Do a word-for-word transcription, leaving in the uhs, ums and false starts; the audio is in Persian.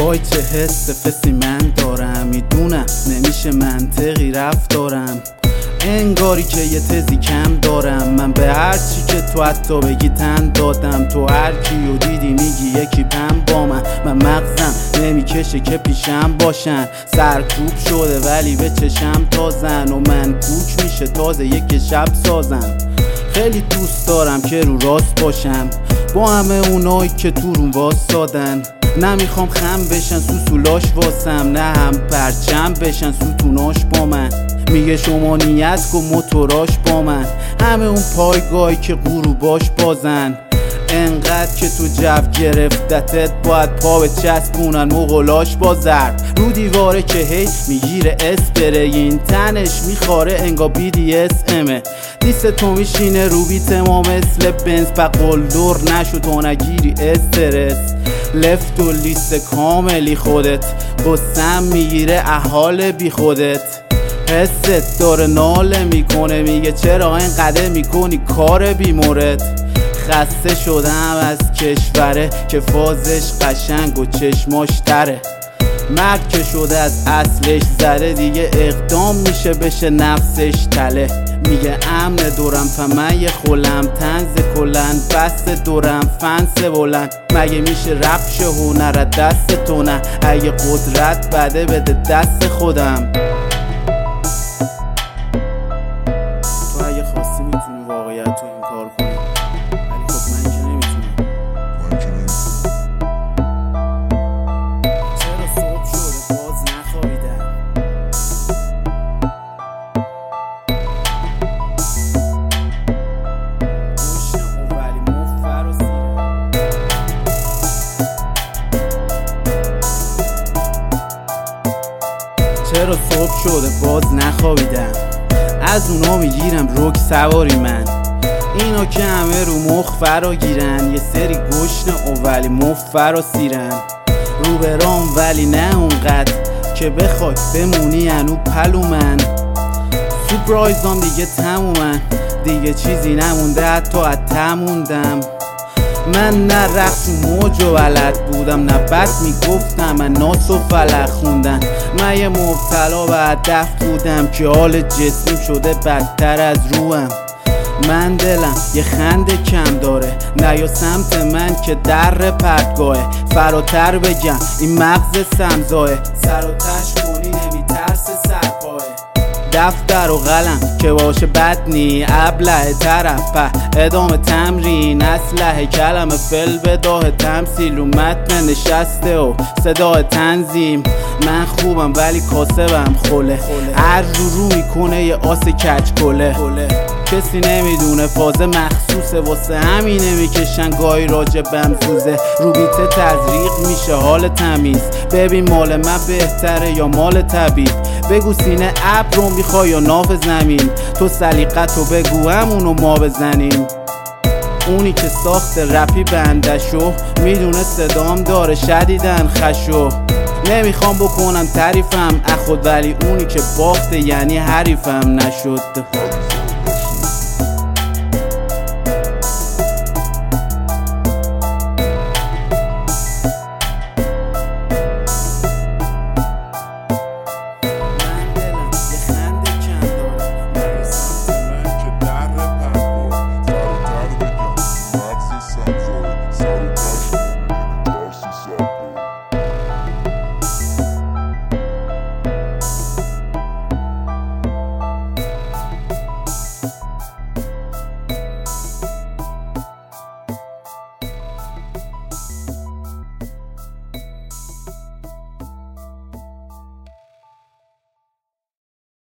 وای چه حس فسی من دارم، میدونم نمیشه منطقی رفتارم، انگاری که یه تزی کم دارم. من به هرچی که تو حتی بگی تن دادم، تو هر کیو دیدی میگی یکی پم با من. من مغزم نمیکشه که پیشم باشن، سرکوب شده ولی به چشم تازن و من کوک میشه تازه یک شب سازم. خیلی دوست دارم که رو راست باشم با همه اونایی که تو روم واسادن، نمیخوام خم بشن سوسولاش واسم، نه هم پرچم بشن ستوناش با من. میگه شما نیت کن موتوراش با من، همه اون پایگاهی که غروباش بازن. انقدر که تو جو گرفتتت باید پا به چسبونن مغلاش با زرد رو دیواره که هی میگیره اسپره، این تنش میخاره انگا بی دی اس امه. دیست تو میشینه رو بیت ما مثل بنز، بقل دور نشو تو نگیری استرس. لفت و لیست کاملی خودت، بسم میگیره احال بی خودت. حست داره ناله میکنه میگه چرا اینقدر میکنی کار بی مورد. خسته شدم از کشوره که فازش قشنگ و چشماش تره، مرد که شده از اصلش زده دیگه اقدام میشه بشه نفسش تله. میگه امن دورم فمن یه خولم تنز کلن، بست دورم فنس بلند. مگه میشه رفش هنر دست تو نه، اگه قدرت بده بده دست خودم. تو اگه خواستی میتونی واقعیت رو انکار کنی، ولی خب من که نمیتونم. چرا صبح شده باز نخوابیدم؟ گوشنم ولی مفر و سیرم. چرا صبح شده باز نخوابیدم؟ از اونا میگیرم روک سواری من، اینا که همه رو مخ فرا گیرن. یه سری گشنه و ولی مفر و سیرن، رو برام ولی نه اونقدر که بخوای بمونی انو پلو من. سورپرایزام دیگه تمومن، دیگه چیزی نمونده حتی از تموندم. من نه رقص و موج و بلد بودم، نه بد میگفتم من ناس و فلق خوندن. من یه مبتلا به هدف بودم که حال جسمیم شده بدتر از روم. من دلم یه خنده کم داره، نه یا سمت من که در پرتگاهه. فراتر بگم این مغز سمزاه، سر و تش کنی نمیترسه سرپاه. دفتر و قلم که باشه بد نی، ابله طرف ادامه تمرین. اسلحه کلمه فل بداه تمثیل، و متن نشسته و صدای تنظیم. من خوبم ولی کاسبم خوله، هر رو رو میکنه یه آس کچ کله. کسی نمیدونه فاز مخصوصه، واسه همینه میکشن گاهی راجبم زوزه. رو بیت تزریق میشه حال تمیز، ببین مال من بهتره یا مال طبیب. بگو سینه ابر رو میخوای یا ناف زمین، تو سلیقتو بگو همونو ما بزنیم. اونی که ساخت رپی بندشو میدونه صدام داره شدیدن خشو. نمیخوام بکنم تعریفم اخود، ولی اونی که باخته یعنی حریفم نشد.